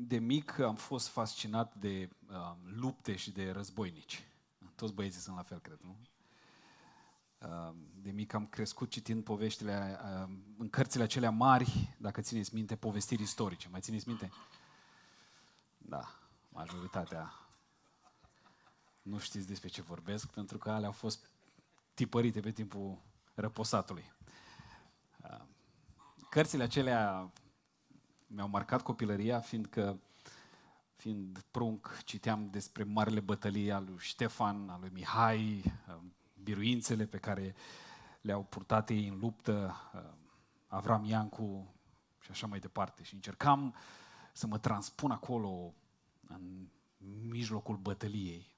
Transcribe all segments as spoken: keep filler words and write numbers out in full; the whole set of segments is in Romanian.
de mic am fost fascinat de uh, lupte și de războinici. Toți băieții sunt la fel, cred, nu? Uh, de mic am crescut citind poveștile, uh, în cărțile acelea mari, dacă țineți minte, povestiri istorice. Mai țineți minte? Da, majoritatea nu știți despre ce vorbesc, pentru că alea au fost tipărite pe timpul răposatului. Uh, cărțile acelea mi-au marcat copilăria, fiindcă, fiind prunc, citeam despre marele bătălii al lui Ștefan, al lui Mihai, biruințele pe care le-au purtat ei în luptă, Avram Iancu și așa mai departe. Și încercam să mă transpun acolo, în mijlocul bătăliei.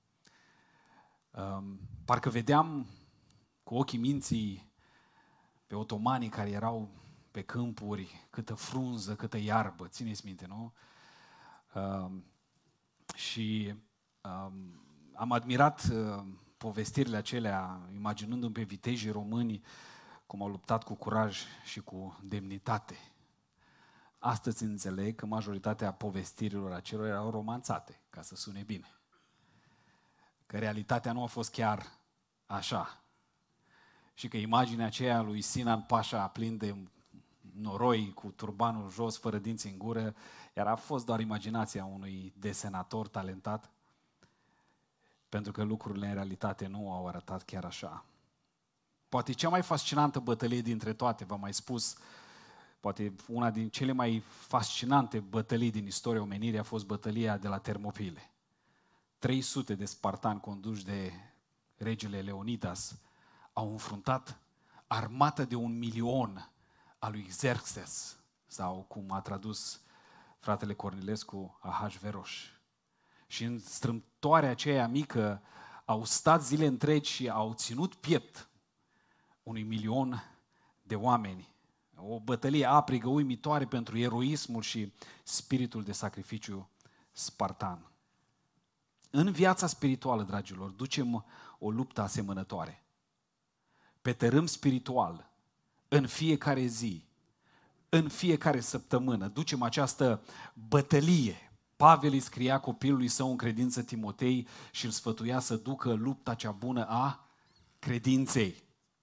Parcă vedeam cu ochii minții pe otomanii care erau pe câmpuri, câtă frunză, câtă iarbă, țineți minte, nu? Uh, și uh, am admirat uh, povestirile acelea, imaginându-mi pe vitejii români cum au luptat cu curaj și cu demnitate. Astăzi înțeleg că majoritatea povestirilor acelor erau romanțate, ca să sune bine. Că realitatea nu a fost chiar așa. Și că imaginea aceea lui Sinan Pașa plin de noroi, cu turbanul jos, fără dinți în gură, iar a fost doar imaginația unui desenator talentat, pentru că lucrurile în realitate nu au arătat chiar așa. Poate cea mai fascinantă bătălie dintre toate, v-am mai spus, poate una din cele mai fascinante bătălii din istoria omenirii a fost bătălia de la Termopile. trei sute de spartani conduși de regele Leonidas au înfruntat armata de un milion a lui Xerxes, sau cum a tradus fratele Cornilescu, Ahasveros. Și în strâmtoarea aceea mică au stat zile întregi și au ținut piept unui milion de oameni. O bătălie aprigă, uimitoare pentru eroismul și spiritul de sacrificiu spartan. În viața spirituală, dragilor, ducem o luptă asemănătoare. Pe tărâm spiritual, în fiecare zi, în fiecare săptămână, ducem această bătălie. Pavel îi scria copilului său în credință Timotei și îl sfătuia să ducă lupta cea bună a credinței.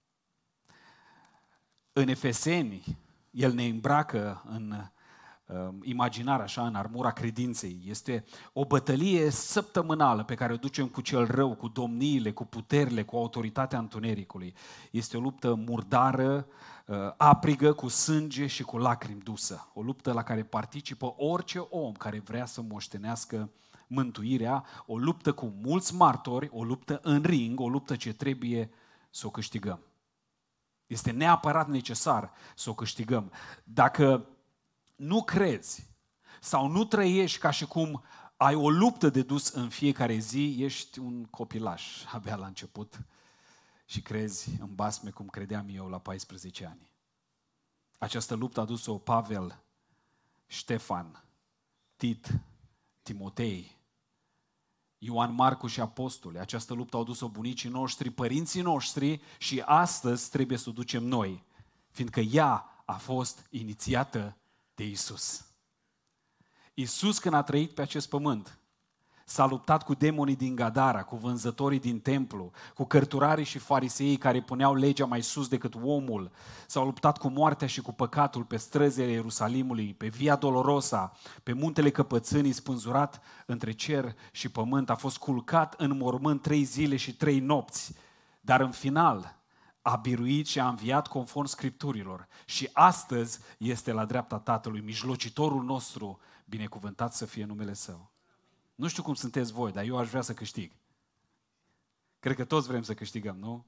În Efeseni, el ne îmbracă în uh, imaginar, așa, în armura credinței. Este o bătălie săptămânală pe care o ducem cu cel rău, cu domniile, cu puterile, cu autoritatea întunericului. Este o luptă murdară, uh, aprigă, cu sânge și cu lacrimi dusă. O luptă la care participă orice om care vrea să moștenească mântuirea, o luptă cu mulți martori, o luptă în ring, o luptă ce trebuie să o câștigăm. Este neapărat necesar să o câștigăm. Dacă nu crezi sau nu trăiești ca și cum ai o luptă de dus în fiecare zi, ești un copilaș abia la început și crezi în basme cum credeam eu la paisprezece ani. Această luptă a dus-o Pavel, Ștefan, Tit, Timotei, Ioan Marcu și apostoli. Această luptă au dus-o bunicii noștri, părinții noștri și astăzi trebuie să o ducem noi, fiindcă ea a fost inițiată de Iisus. Iisus, când a trăit pe acest pământ, s-a luptat cu demonii din Gadara, cu vânzătorii din templu, cu cărturarii și fariseii care puneau legea mai sus decât omul. S-au luptat cu moartea și cu păcatul pe străzile Ierusalimului, pe Via Dolorosa, pe muntele Căpățânii, spânzurat între cer și pământ. A fost culcat în mormânt trei zile și trei nopți, dar în final a biruit și a înviat conform Scripturilor. Și astăzi este la dreapta Tatălui, mijlocitorul nostru, binecuvântat să fie numele Său. Nu știu cum sunteți voi, dar eu aș vrea să câștig. Cred că toți vrem să câștigăm, nu?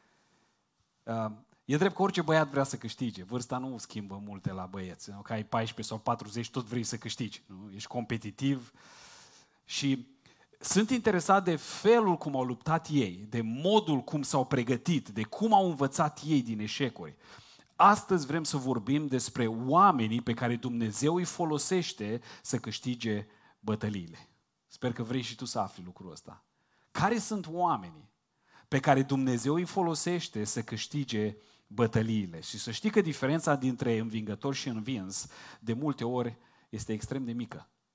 E drept că orice băiat vrea să câștige. Vârsta nu schimbă multe la băieți. Că ai paisprezece sau patruzeci, tot vrei să câștigi. Nu? Ești competitiv. Și sunt interesat de felul cum au luptat ei, de modul cum s-au pregătit, de cum au învățat ei din eșecuri. Astăzi vrem să vorbim despre oamenii pe care Dumnezeu îi folosește să câștige bătăliile. Sper că vrei și tu să afli lucrul ăsta. Care sunt oamenii pe care Dumnezeu îi folosește să câștige bătăliile? Și să știi că diferența dintre învingător și învins de multe ori este extrem de mică.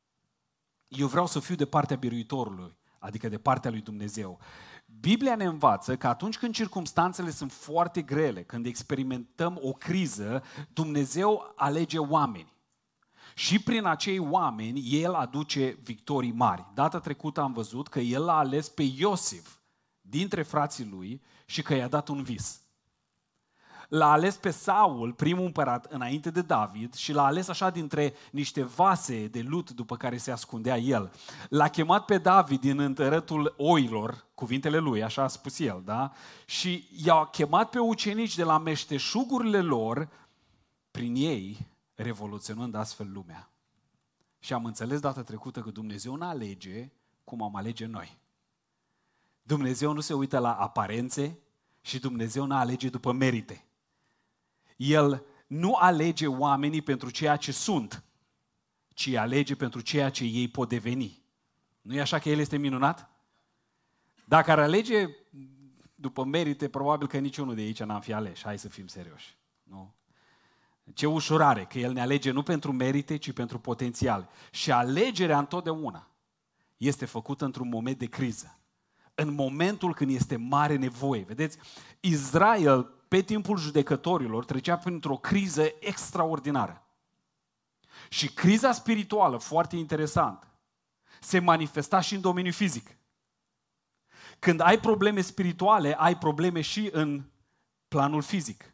eu vreau să fiu de partea biruitorului, adică de partea lui Dumnezeu. Biblia ne învață că atunci când circumstanțele sunt foarte grele, când experimentăm o criză, Dumnezeu alege oameni. Și prin acei oameni, El aduce victorii mari. Data trecută am văzut că El a ales pe Iosif dintre frații lui și că i-a dat un vis. L-a ales pe Saul, primul împărat, înainte de David și l-a ales așa dintre niște vase de lut după care se ascundea el. L-a chemat pe David din întărătul oilor, cuvintele lui, așa a spus el, da? Și i-a chemat pe ucenici de la meșteșugurile lor, prin ei revoluționând astfel lumea. Și am înțeles data trecută că Dumnezeu nu alege cum am alege noi. Dumnezeu nu se uită la aparențe și Dumnezeu nu alege după merite. El nu alege oamenii pentru ceea ce sunt, ci alege pentru ceea ce ei pot deveni. Nu e așa că El este minunat? Dacă ar alege după merite, probabil că niciunul de aici n-am fi ales. Hai să fim serioși. Nu? Ce ușurare că El ne alege nu pentru merite, ci pentru potențial. Și alegerea întotdeauna este făcută într-un moment de criză. În momentul când este mare nevoie. Vedeți, Israel, pe timpul judecătorilor, trecea printr-o criză extraordinară. Și criza spirituală, foarte interesant, se manifesta și în domeniul fizic. Când ai probleme spirituale, ai probleme și în planul fizic.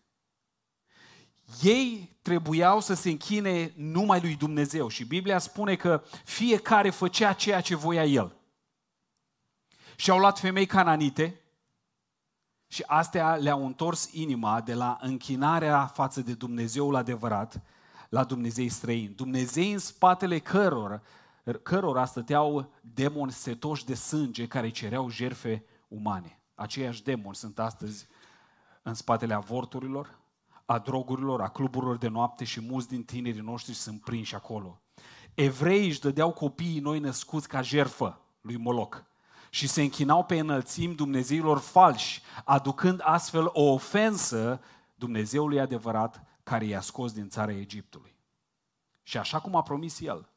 Ei trebuiau să se închine numai lui Dumnezeu și Biblia spune că fiecare făcea ceea ce voia el. Și au luat femei cananite și astea le-au întors inima de la închinarea față de Dumnezeul adevărat la Dumnezei străini. Dumnezei în spatele cărora, cărora stăteau demoni setoși de sânge care cereau jertfe umane. Aceiași demoni sunt astăzi în spatele avorturilor, a drogurilor, a cluburilor de noapte și mulți din tinerii noștri sunt prinși acolo. Evreii își dădeau copiii noi născuți ca jertfă lui Moloch și se închinau pe înălțimi dumnezeilor falși, aducând astfel o ofensă Dumnezeului adevărat care i-a scos din țara Egiptului. Și așa cum a promis El,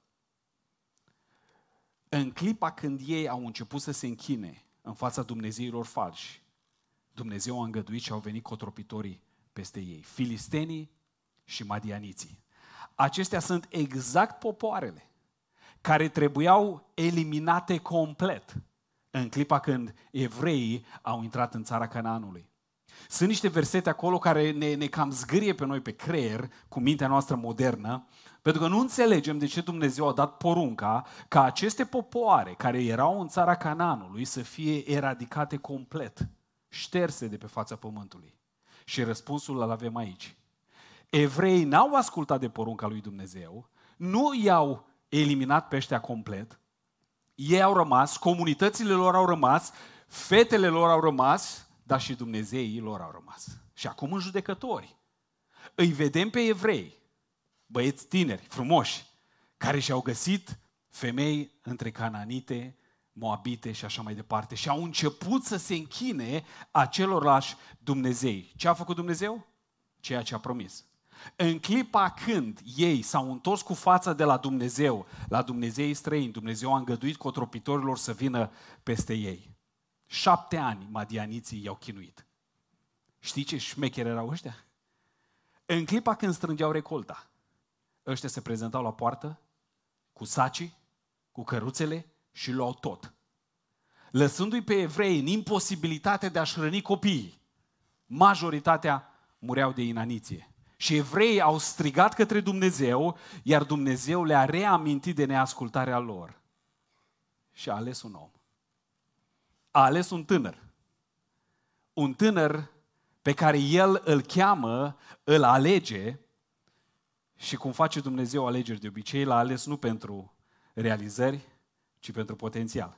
în clipa când ei au început să se închine în fața dumnezeilor falși, Dumnezeu a îngăduit și au venit cotropitorii peste ei, filistenii și madianiții. Acestea sunt exact popoarele care trebuiau eliminate complet în clipa când evreii au intrat în țara Canaanului. Sunt niște versete acolo care ne, ne cam zgârie pe noi pe creier cu mintea noastră modernă, pentru că nu înțelegem de ce Dumnezeu a dat porunca ca aceste popoare care erau în țara Canaanului să fie eradicate complet, șterse de pe fața pământului. Și răspunsul îl avem aici. Evreii n-au ascultat de porunca lui Dumnezeu, nu i-au eliminat pe ăștia complet, ei au rămas, comunitățile lor au rămas, fetele lor au rămas, dar și dumnezeii lor au rămas. Și acum în judecători îi vedem pe evrei, băieți tineri, frumoși, care și-au găsit femei între cananite, moabite și așa mai departe și au început să se închine acelorlași Dumnezei. Ce a făcut Dumnezeu? Ceea ce a promis. În clipa când ei s-au întors cu fața de la Dumnezeu, la Dumnezeii străini, Dumnezeu a îngăduit cotropitorilor să vină peste ei. Șapte ani madianiții i-au chinuit. Știi ce șmecheri erau ăștia? În clipa când strângeau recolta, ăștia se prezentau la poartă cu sacii, cu căruțele și luau tot. Lăsându-i pe evrei în imposibilitate de a-și hrăni copiii. Majoritatea mureau de inaniție. Și evreii au strigat către Dumnezeu, iar Dumnezeu le-a reamintit de neascultarea lor. Și a ales un om. A ales un tânăr. Un tânăr pe care El îl cheamă, îl alege și cum face Dumnezeu alegeri de obicei, l-a ales nu pentru realizări, ci pentru potențial.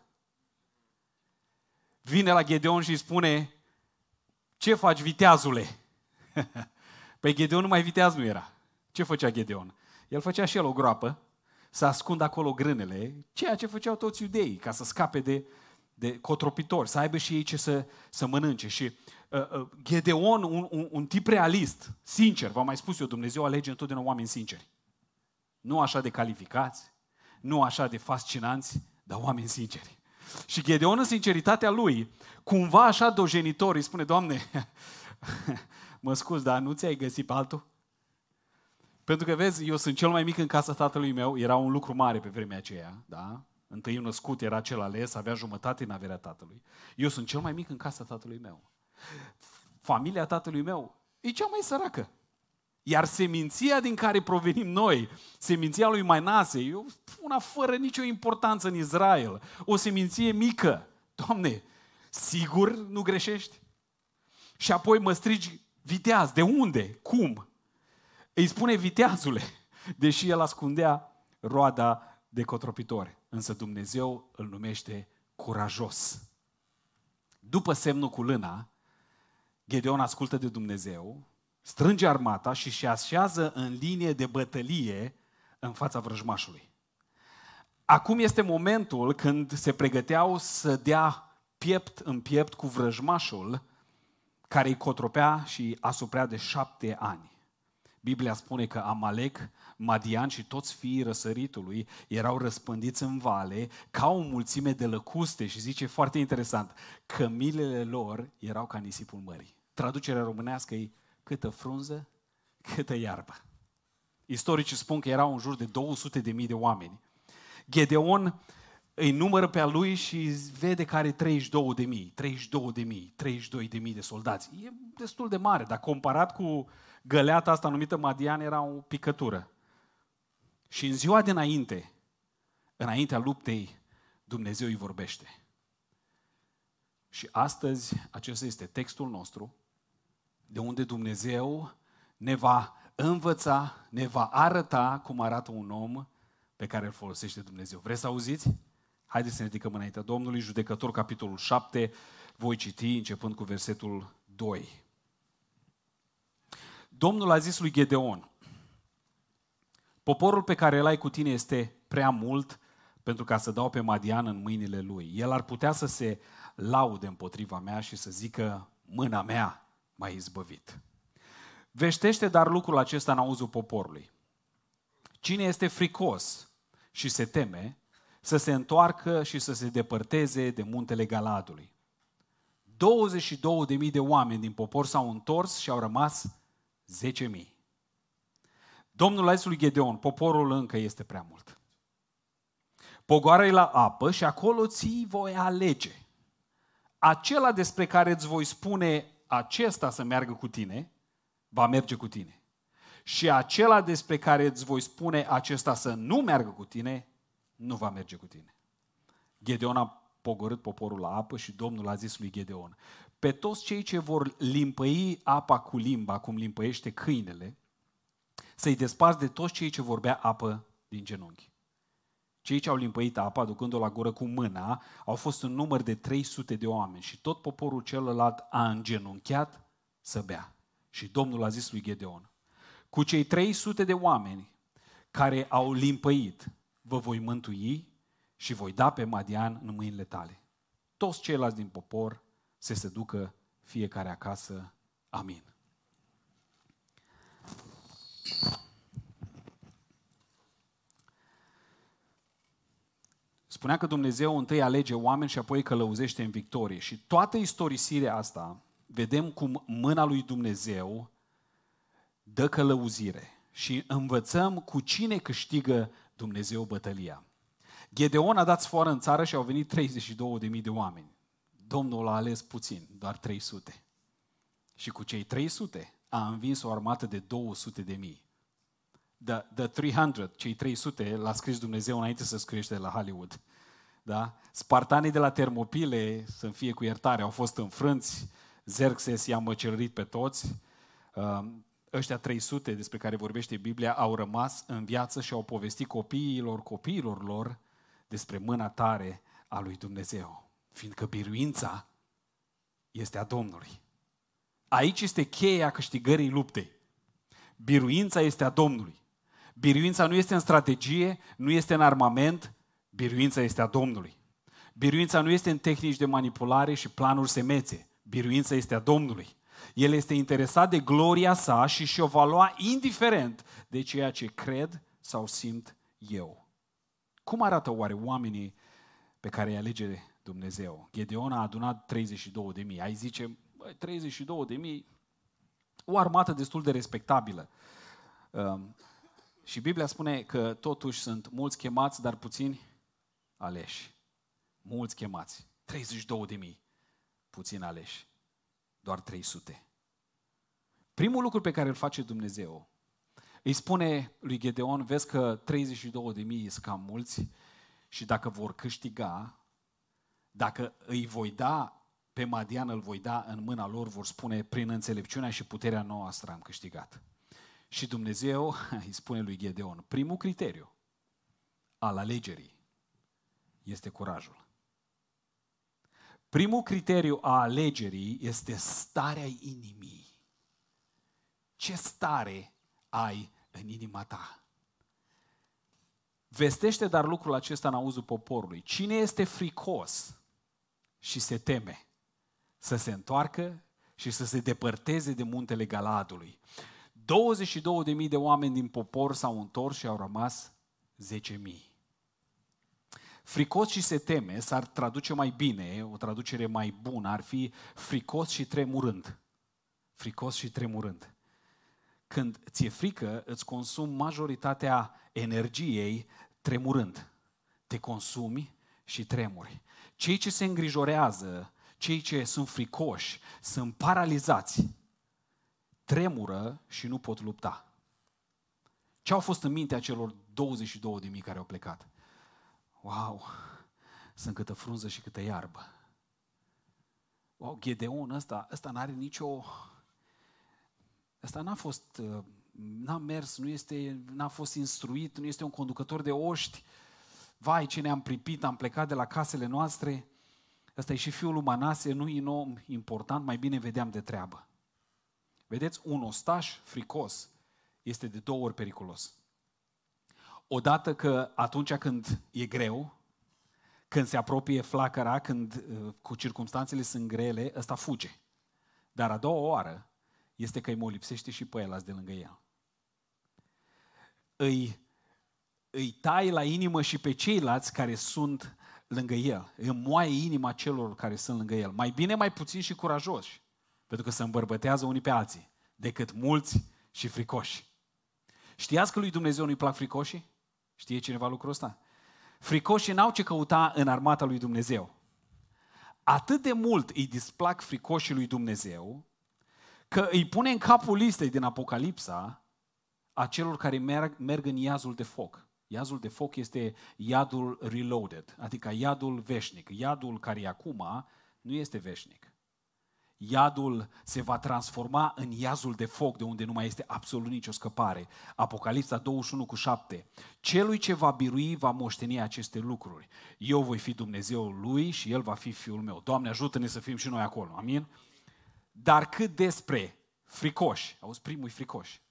Vine la Gedeon și îi spune: ce faci, viteazule? Păi Gedeon numai viteaz nu era. Ce făcea Gedeon? El făcea și el o groapă, să ascundă acolo grânele, ceea ce făceau toți iudeii, ca să scape de, de cotropitori, să aibă și ei ce să, să mănânce. Și uh, uh, Gedeon, un, un, un tip realist, sincer, v-am mai spus eu, Dumnezeu alege întotdeauna oameni sinceri. Nu așa de calificați, nu așa de fascinanți, dar oameni sinceri. Și Gedeon, în sinceritatea lui, cumva așa dojenitor, îi spune, Doamne, mă scuz, dar nu ți-ai găsit pe altul? Pentru că, vezi, eu sunt cel mai mic în casa tatălui meu, era un lucru mare pe vremea aceea, da? Întâi născut era cel ales, avea jumătate în averea tatălui. Eu sunt cel mai mic în casa tatălui meu. Familia tatălui meu e cea mai săracă. Iar seminția din care provenim noi, seminția lui Manase, e una fără nicio importanță în Israel. O seminție mică. Doamne, sigur nu greșești? Și apoi mă strigi, viteaz, de unde? Cum? Îi spune viteazule, deși el ascundea roada de cotropitori. Însă Dumnezeu îl numește curajos. După semnul cu lâna, Gedeon ascultă de Dumnezeu, strânge armata și se așează în linie de bătălie în fața vrăjmașului. Acum este momentul când se pregăteau să dea piept în piept cu vrăjmașul care îi cotropea și asuprea de șapte ani. Biblia spune că Amalek, Madian și toți fiii răsăritului erau răspândiți în vale ca o mulțime de lăcuste și zice foarte interesant, cămilele lor erau ca nisipul mării. Traducerea românească e câtă frunză, câtă iarbă. Istoricii spun că erau în jur de două sute de mii de oameni. Gedeon îi numără pe a lui și vede că are treizeci și două de mii, treizeci și două de mii, treizeci și doi de mii de soldați. E destul de mare, dar comparat cu găleata asta numită Madian era o picătură. Și în ziua dinainte, înaintea luptei, Dumnezeu îi vorbește. Și astăzi, acesta este textul nostru, de unde Dumnezeu ne va învăța, ne va arăta cum arată un om pe care îl folosește Dumnezeu. Vreți să auziți? Haideți să ne ridicăm înaintea Domnului. Judecător, capitolul șapte, voi citi începând cu versetul doi. Domnul a zis lui Gedeon, poporul pe care îl ai cu tine este prea mult pentru ca să dau pe Madian în mâinile lui. El ar putea să se laude împotriva mea și să zică, mâna mea m-a izbăvit. Veștește dar lucrul acesta în auzul poporului. Cine este fricos și se teme, să se întoarcă și să se depărteze de muntele Galadului. douăzeci și două de mii de oameni din popor s-au întors și au rămas zece mii. Domnul a zis lui Gedeon, poporul încă este prea mult. Pogoară-i la apă și acolo ți voi alege. Acela despre care îți voi spune acesta să meargă cu tine, va merge cu tine. Și acela despre care îți voi spune acesta să nu meargă cu tine, nu va merge cu tine. Gedeon a pogorât poporul la apă și Domnul a zis lui Gedeon, pe toți cei ce vor limpăi apa cu limba, cum limpăiește câinele, să-i desparți de toți cei ce vor bea apă din genunchi. Cei ce au limpăit apa, aducând-o la gură cu mâna, au fost în număr de trei sute de oameni și tot poporul celălalt a îngenunchiat să bea. Și Domnul a zis lui Gedeon, cu cei trei sute de oameni care au limpăit, vă voi mântui și voi da pe Madian în mâinile tale. Toți ceilalți din popor să se ducă fiecare acasă. Amin. Spunea că Dumnezeu întâi alege oameni și apoi călăuzește în victorie. Și toată istorisirea asta, vedem cum mâna lui Dumnezeu dă călăuzire și învățăm cu cine câștigă Dumnezeu bătălia. Gedeon a dat sfoară în țară și au venit treizeci și două de mii de oameni. Domnul a ales puțin, doar trei sute. Și cu cei trei sute a învins o armată de două sute de mii. The, the trei sute, cei trei sute, l-a scris Dumnezeu înainte să scriește de la Hollywood. Da? Spartanii de la Termopile, să-mi fie cu iertare, au fost înfrânți, Xerxes i-a măcelărit pe toți. Ăștia trei sute despre care vorbește Biblia au rămas în viață și au povestit copiilor copiilor lor despre mâna tare a lui Dumnezeu. Fiindcă biruința este a Domnului. Aici este cheia câștigării luptei. Biruința este a Domnului. Biruința nu este în strategie, nu este în armament, biruința este a Domnului. Biruința nu este în tehnici de manipulare și planuri semețe. Biruința este a Domnului. El este interesat de gloria sa și și-o va lua indiferent de ceea ce cred sau simt eu. Cum arată oare oamenii pe care îi alege Dumnezeu? Gedeon a adunat treizeci și două de mii. Ai zice, băi, treizeci și două de mii, o armată destul de respectabilă. Um, și Biblia spune că totuși sunt mulți chemați, dar puțini aleși. Mulți chemați. treizeci și două de mii. Puțini aleși. Doar trei sute. Primul lucru pe care îl face Dumnezeu, îi spune lui Gedeon, vezi că treizeci și două de mii sunt cam mulți și dacă vor câștiga, dacă îi voi da pe Madian, îl voi da în mâna lor, vor spune, prin înțelepciunea și puterea noastră am câștigat. Și Dumnezeu îi spune lui Gedeon, primul criteriu al alegerii este curajul. Primul criteriu a alegerii este starea inimii. Ce stare ai în inima ta? Vestește dar lucrul acesta în auzul poporului. Cine este fricos și se teme să se întoarcă și să se depărteze de muntele Galaadului? douăzeci și două de mii de oameni din popor s-au întors și au rămas zece mii. Fricos și se teme s-ar traduce mai bine, o traducere mai bună ar fi fricos și tremurând. Fricos și tremurând. Când ți-e frică, îți consumi majoritatea energiei tremurând. Te consumi și tremuri. Cei ce se îngrijorează, cei ce sunt fricoși, sunt paralizați, tremură și nu pot lupta. Ce au fost în mintea celor douăzeci și două de mii care au plecat? Wow, sunt câtă frunză și câtă iarbă. Wow, Gedeon ăsta, ăsta n-are nicio... Ăsta n-a fost, n-a mers, nu este, n-a fost instruit, nu este un conducător de oști. Vai, ce ne-am pripit, am plecat de la casele noastre. Ăsta e și fiul lui Manase, nu e un om important, mai bine vedeam de treabă. Vedeți, un ostaș fricos este de două ori periculos. Odată că atunci când e greu, când se apropie flacăra, când cu circumstanțele sunt grele, ăsta fuge. Dar a doua oară este că îi molipsește și pe ăla de lângă el. Îi, îi tai la inimă și pe ceilalți care sunt lângă el. Îi moaie inima celor care sunt lângă el. Mai bine, mai puțin și curajoși. Pentru că se îmbărbătează unii pe alții. Decât mulți și fricoși. Știați că lui Dumnezeu nu-i plac fricoșii? Știe cineva lucrul ăsta? Fricoșii n-au ce căuta în armata lui Dumnezeu. Atât de mult îi displac fricoșii lui Dumnezeu, că îi pune în capul listei din Apocalipsa a celor care merg, merg în iazul de foc. Iazul de foc este iadul reloaded, adică iadul veșnic. Iadul care e acum nu este veșnic. Iadul se va transforma în iazul de foc, de unde nu mai este absolut nicio scăpare. Apocalipsa douăzeci și unu cu șapte. Celui ce va birui va moșteni aceste lucruri. Eu voi fi Dumnezeul lui și el va fi fiul meu. Doamne, ajută-ne să fim și noi acolo. Amin? Dar cât despre fricoși, auzi, primul e fricoși,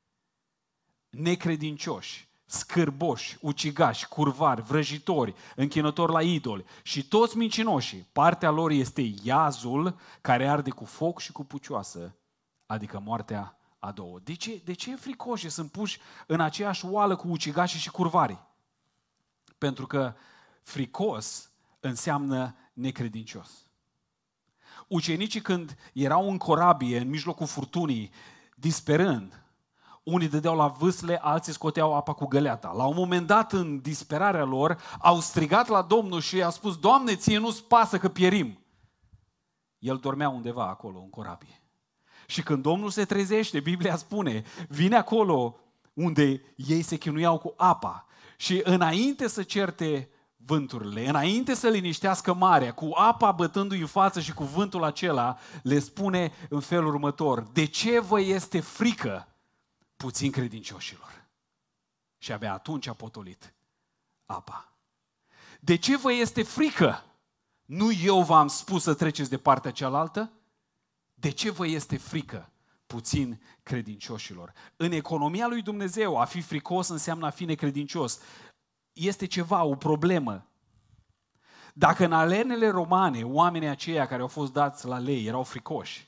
necredincioși, scârboși, ucigași, curvari, vrăjitori, închinători la idoli și toți mincinoșii, partea lor este iazul care arde cu foc și cu pucioasă, adică moartea a doua. De ce, de ce fricoși sunt puși în aceeași oală cu ucigașii și curvarii? Pentru că fricos înseamnă necredincios. Ucenicii când erau în corabie, în mijlocul furtunii, disperând, unii dădeau la vâsle, alții scoteau apa cu găleata. La un moment dat, în disperarea lor, au strigat la Domnul și i-a spus, Doamne, ție nu-ți pasă că pierim. El dormea undeva acolo, în corabie. Și când Domnul se trezește, Biblia spune, vine acolo unde ei se chinuiau cu apa și înainte să certe vânturile, înainte să liniștească marea, cu apa bătându-i în față și cu vântul acela, le spune în felul următor, de ce vă este frică puțin credincioșilor? Și abia atunci a potolit apa. De ce vă este frică? Nu eu v-am spus să treceți de partea cealaltă? De ce vă este frică puțin credincioșilor? În economia lui Dumnezeu, a fi fricos înseamnă a fi necredincios. Este ceva, o problemă. Dacă în alenele romane, oamenii aceia care au fost dați la lei erau fricoși,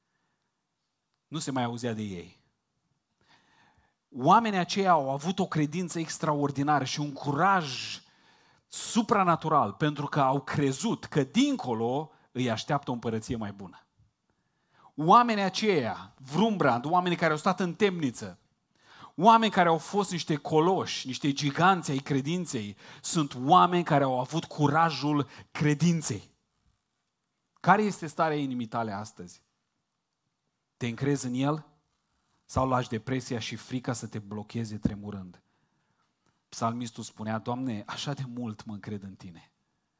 nu se mai auzea de ei. Oamenii aceia au avut o credință extraordinară și un curaj supranatural, pentru că au crezut că dincolo îi așteaptă o împărăție mai bună. Oamenii aceia, Vrumbrand, oamenii care au stat în temniță, oameni care au fost niște coloși, niște giganți ai credinței, sunt oameni care au avut curajul credinței. Care este starea inimii tale astăzi? Te încrezi în El? Sau lași depresia și frica să te blocheze tremurând? Psalmistul spunea, Doamne, așa de mult mă încred în Tine,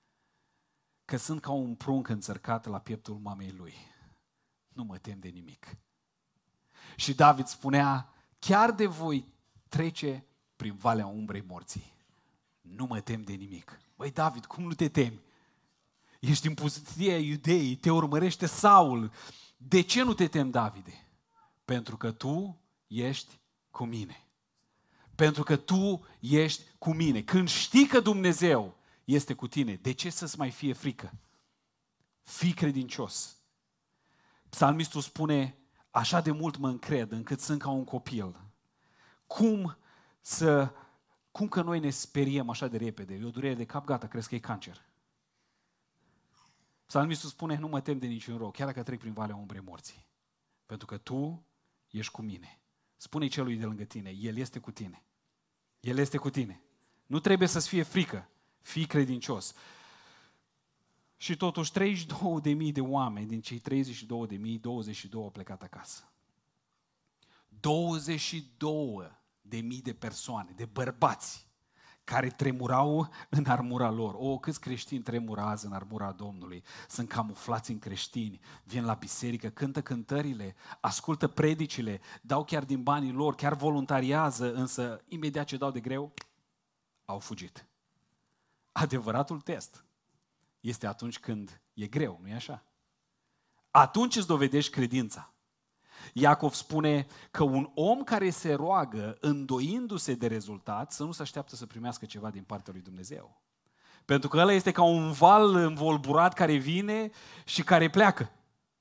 că sunt ca un prunc înțărcat la pieptul mamei lui. Nu mă tem de nimic. Și David spunea, chiar de voi trece prin valea umbrei morții, nu mă tem de nimic. Băi, David, cum nu te temi? Ești în pustia Iudeii, te urmărește Saul. De ce nu te temi, Davide? Pentru că tu ești cu mine. Pentru că tu ești cu mine. Când știi că Dumnezeu este cu tine, de ce să-ți mai fie frică? Fii credincios. Psalmistul spune, așa de mult mă încred încât sunt ca un copil. Cum să, cum că noi ne speriem așa de repede? E o durere de cap, gata, crezi că e cancer. Psalmistul spune, nu mă tem de niciun rău, chiar dacă trec prin valea umbrei morții. Pentru că tu ești cu mine. Spune celui de lângă tine, El este cu tine. El este cu tine. Nu trebuie să-ți fie frică. Fii credincios. Și totuși treizeci și două de mii de oameni din cei treizeci și două de mii, douăzeci și doi au plecat acasă. douăzeci și două de mii de persoane, de bărbați, care tremurau în armura lor. O, câți creștini tremurați în armura Domnului. Sunt camuflați în creștini, vin la biserică, cântă cântările, ascultă predicile, dau chiar din banii lor, chiar voluntariază, însă imediat ce dau de greu, au fugit. Adevăratul test este atunci când e greu, nu-i așa? Atunci îți dovedești credința. Iacov spune că un om care se roagă îndoindu-se de rezultat, să nu se așteaptă să primească ceva din partea lui Dumnezeu. Pentru că ăla este ca un val învolburat care vine și care pleacă.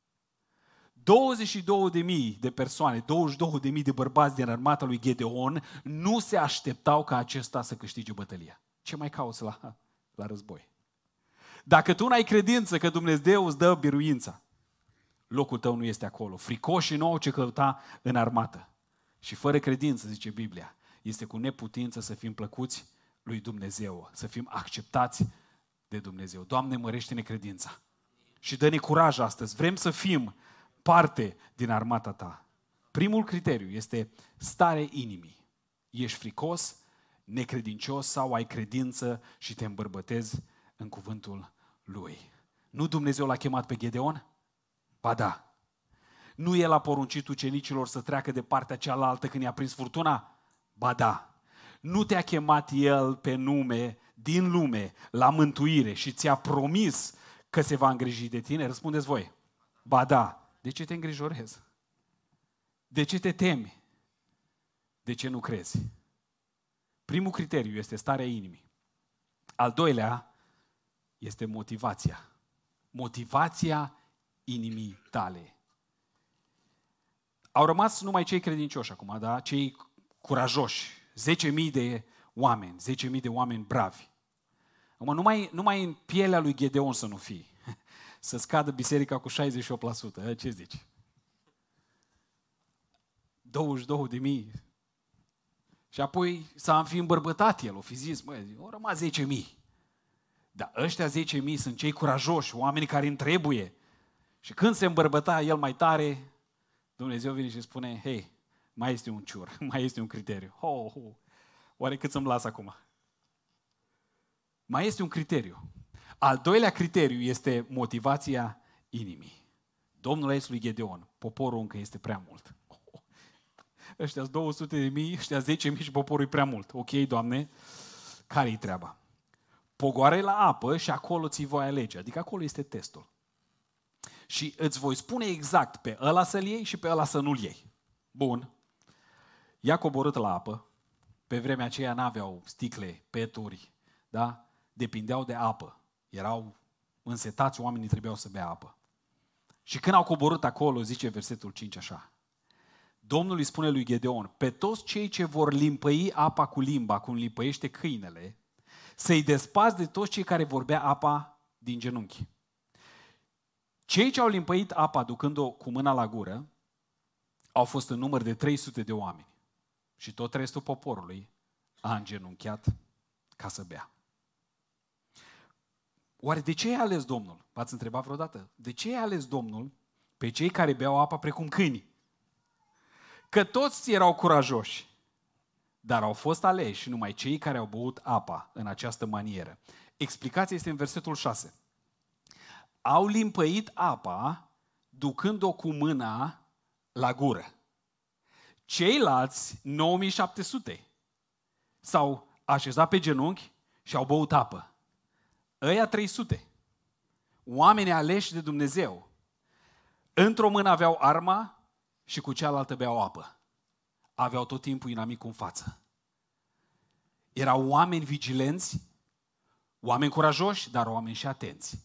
douăzeci și două de mii de persoane, douăzeci și două de mii de bărbați din armata lui Gedeon nu se așteptau ca acesta să câștige bătălia. Ce mai cauți la, la război? Dacă tu n-ai credință că Dumnezeu îți dă biruința, locul tău nu este acolo. Fricoșii nu au ce căuta în armată. Și fără credință, zice Biblia, este cu neputință să fim plăcuți lui Dumnezeu, să fim acceptați de Dumnezeu. Doamne, mărește-ne credința și dă-ne curaj astăzi. Vrem să fim parte din armata ta. Primul criteriu este starea inimii. Ești fricos, necredincios sau ai credință și te îmbărbătezi în cuvântul lui. Nu Dumnezeu l-a chemat pe Gedeon? Ba da. Nu El a poruncit ucenicilor să treacă de partea cealaltă când i-a prins furtuna? Ba da. Nu te-a chemat El pe nume din lume la mântuire și ți-a promis că se va îngriji de tine? Răspundeți voi. Ba da. De ce te îngrijorezi? De ce te temi? De ce nu crezi? Primul criteriu este starea inimii. Al doilea este motivația. Motivația inimii tale. Au rămas numai cei credincioși acum, da? Cei curajoși. zece mii de oameni, zece mii de oameni bravi. Acum, numai, numai în pielea lui Gedeon să nu fii. Să scadă biserica cu șaizeci și opt la sută. Ce zici? douăzeci și două de mii. Și apoi s-a fi îmbărbătat el, o fi zis, măi, au rămas zece mii. Dar ăștia zece mii sunt cei curajoși, oamenii care îmi trebuie. Și când se îmbărbăta el mai tare, Dumnezeu vine și spune, hei, mai este un ciur, mai este un criteriu. Oh, oh. Oare cât să-mi las acum? Mai este un criteriu. Al doilea criteriu este motivația inimii. Domnul a zis lui Gedeon, poporul încă este prea mult. Oh, ăștia două sute de mii, ăștia zece mii și poporul e prea mult. Ok, Doamne, care-i treaba? Pogoare la apă și acolo ți voi alege. Adică acolo este testul. Și îți voi spune exact pe ăla să-l iei și pe ăla să nu-l iei. Bun. I-a coborât la apă. Pe vremea aceea n-aveau sticle, peturi, da? Depindeau de apă. Erau însetați, oamenii trebuiau să bea apă. Și când au coborât acolo, zice versetul cinci așa. Domnul îi spune lui Gedeon, pe toți cei ce vor limpăi apa cu limba, cum limpăiește câinele, să-i despați de toți cei care vorbea apa din genunchi. Cei ce au limpăit apa ducând-o cu mâna la gură au fost în număr de trei sute de oameni. Și tot restul poporului a îngenunchiat ca să bea. Oare de ce a ales Domnul? V-ați întrebat vreodată? De ce a ales Domnul pe cei care beau apa precum câinii? Că toți erau curajoși, dar au fost aleși numai cei care au băut apa în această manieră. Explicația este în versetul șase. Au limpăit apa ducând-o cu mâna la gură. Ceilalți nouă mii șapte sute s-au așezat pe genunchi și au băut apă. Ăia trei sute, oamenii aleși de Dumnezeu, într-o mână aveau arma și cu cealaltă beau apă. Aveau tot timpul inamicul în față. Erau oameni vigilenți, oameni curajoși, dar oameni și atenți.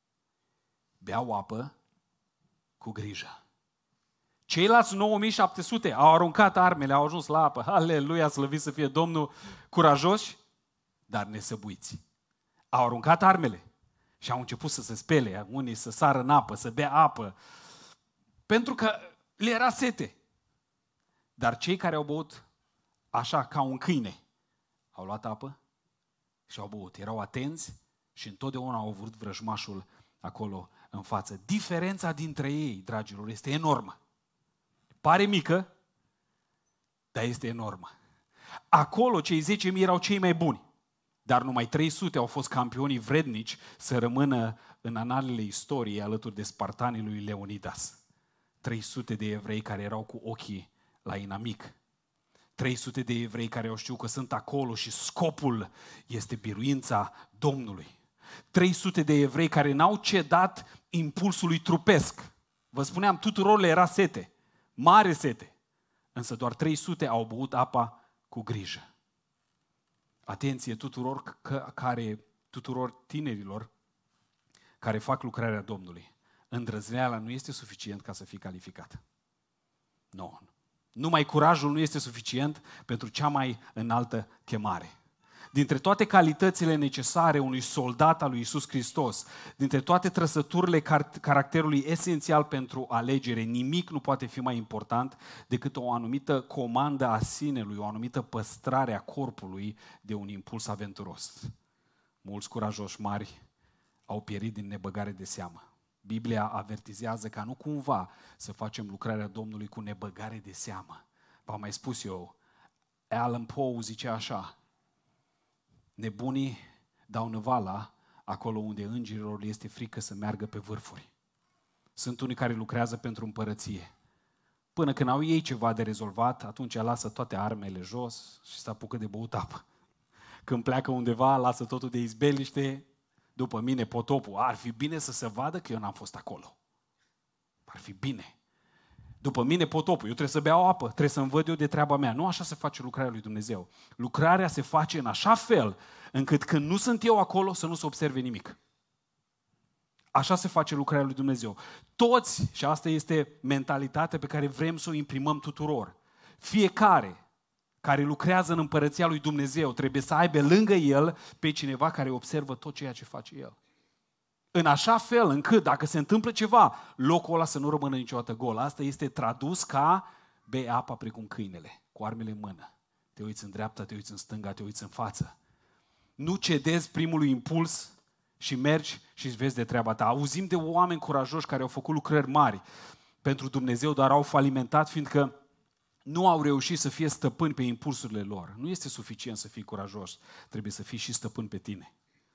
Beau apă cu grijă. Ceilalți nouă mii șapte sute au aruncat armele, au ajuns la apă. Aleluia, slăvit să fie Domnul, curajoși, dar nesăbuiți. Au aruncat armele și au început să se spele, unii să sară în apă, să bea apă, pentru că le era sete. Dar cei care au băut așa ca un câine, au luat apă și au băut. Erau atenți și întotdeauna au avut vrăjmașul acolo în față. Diferența dintre ei, dragilor, este enormă. Pare mică, dar este enormă. Acolo cei zece mii erau cei mai buni, dar numai trei sute au fost campionii vrednici să rămână în analele istoriei alături de spartanii lui Leonidas. trei sute de evrei care erau cu ochii la inamic. trei sute de evrei care au știut că sunt acolo și scopul este biruința Domnului. trei sute de evrei care n-au cedat impulsului trupesc. Vă spuneam, tuturor le era sete, mare sete, însă doar trei sute au băut apa cu grijă. Atenție tuturor, care, tuturor tinerilor care fac lucrarea Domnului. Îndrăzneala nu este suficient ca să fii calificat. Nu. Numai curajul nu este suficient pentru cea mai înaltă chemare. Dintre toate calitățile necesare unui soldat al lui Iisus Hristos, dintre toate trăsăturile caracterului esențial pentru alegere, nimic nu poate fi mai important decât o anumită comandă a sinelui, o anumită păstrare a corpului de un impuls aventuros. Mulți curajoși mari au pierit din nebăgare de seamă. Biblia avertizează ca nu cumva să facem lucrarea Domnului cu nebăgare de seamă. V-am mai spus eu, Alan Poe zice așa: nebunii dau năvala acolo unde îngerilor este frică să meargă pe vârfuri. Sunt unii care lucrează pentru împărăție. Până când au ei ceva de rezolvat, atunci lasă toate armele jos și se apucă de băut apă. Când pleacă undeva, lasă totul de izbeliște. După mine potopul. Ar fi bine să se vadă că eu n-am fost acolo. Ar fi bine. După mine potopul. Eu trebuie să beau apă. Trebuie să-mi văd eu de treaba mea. Nu așa se face lucrarea lui Dumnezeu. Lucrarea se face în așa fel încât când nu sunt eu acolo să nu se observe nimic. Așa se face lucrarea lui Dumnezeu. Toți, și asta este mentalitatea pe care vrem să o imprimăm tuturor, fiecare care lucrează în împărăția lui Dumnezeu trebuie să aibă lângă el pe cineva care observă tot ceea ce face el. În așa fel încât dacă se întâmplă ceva, locul ăla să nu rămână niciodată gol. Asta este tradus ca bei apa precum câinele, cu armele în mână. Te uiți în dreapta, te uiți în stânga, te uiți în față. Nu cedezi primului impuls și mergi și îți vezi de treaba ta. Auzim de oameni curajoși care au făcut lucrări mari pentru Dumnezeu, dar au falimentat fiindcă nu au reușit să fie stăpâni pe impulsurile lor. Nu este suficient să fii curajos, trebuie să fii și stăpân pe tine.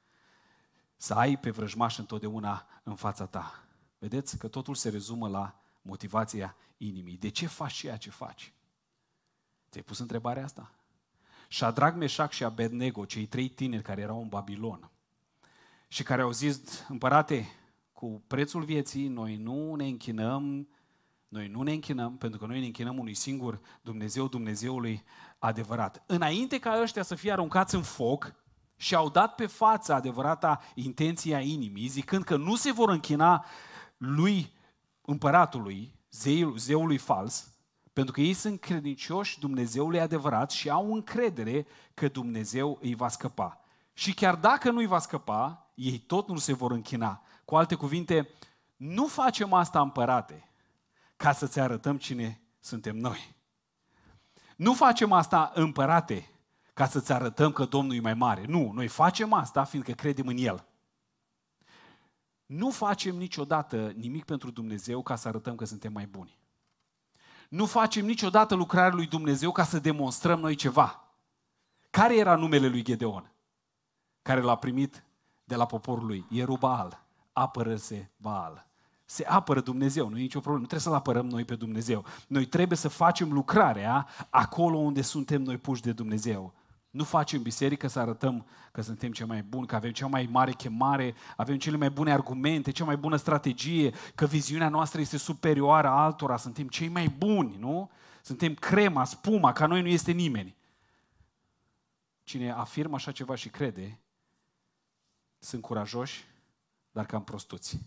Să ai pe vrăjmaș întotdeauna în fața ta. Vedeți că totul se rezumă la motivația inimii. De ce faci ceea ce faci? Ți-ai pus întrebarea asta? Șadrac, Meșac și Abednego, cei trei tineri care erau în Babilon și care au zis: împărate, cu prețul vieții noi nu ne închinăm Noi nu ne închinăm, pentru că noi ne închinăm unui singur Dumnezeu, Dumnezeului adevărat. Înainte ca ăștia să fie aruncați în foc, și-au dat pe față adevărata intenție a inimii, zicând că nu se vor închina lui împăratului, zeul, zeului fals, pentru că ei sunt credincioși Dumnezeului adevărat și au încredere că Dumnezeu îi va scăpa. Și chiar dacă nu-i va scăpa, ei tot nu se vor închina. Cu alte cuvinte, nu facem asta, împărate, ca să-ți arătăm cine suntem noi. Nu facem asta, împărate, ca să-ți arătăm că Domnul e mai mare. Nu, noi facem asta fiindcă credem în El. Nu facem niciodată nimic pentru Dumnezeu ca să arătăm că suntem mai buni. Nu facem niciodată lucrarea lui Dumnezeu ca să demonstrăm noi ceva. Care era numele lui Gedeon? Care l-a primit de la poporul lui? Ierub-Baal. Apără-se Baal. Se apără Dumnezeu, nu e nicio problemă. Nu trebuie să-L apărăm noi pe Dumnezeu. Noi trebuie să facem lucrarea acolo unde suntem noi puși de Dumnezeu. Nu facem biserică să arătăm că suntem cei mai buni, că avem cea mai mare chemare, avem cele mai bune argumente, cea mai bună strategie, că viziunea noastră este superioară altora, suntem cei mai buni, nu? Suntem crema, spuma, ca noi nu este nimeni. Cine afirmă așa ceva și crede, sunt curajoși, dar cam prostuți.